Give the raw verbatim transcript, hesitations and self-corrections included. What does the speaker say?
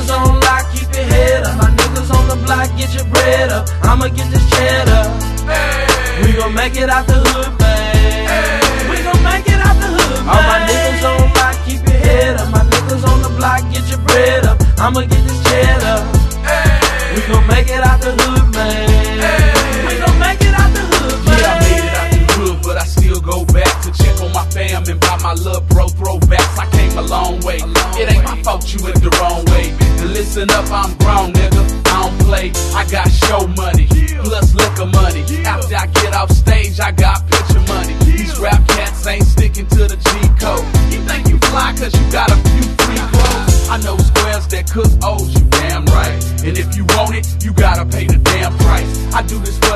niggas on lock, keep your head up. My niggas on the block, get your bread up. I'ma get this cheddar. Hey. We gon' make it out the hood, man. Hey. We gon' make it out the hood, man. All my niggas on lock, keep your head up. My niggas on the block, get your bread up. I'ma get this cheddar. Hey. We gon' make it out the hood, man. Hey. We gon' make it out the hood, man. Yeah, I made it out the hood, but I still go back to check on my fam and buy my little bro throwbacks. I came a long way. A long it ain't way. My fault you went the wrong way. And listen up, I'm grown, nigga. I don't play. I got show money, plus liquor money. After I get off stage, I got picture money. These rap cats ain't sticking to the G code. You think you fly cause you got a few free clothes. I know squares that cook O's, you damn right. And if you want it, you gotta pay the damn price. I do this for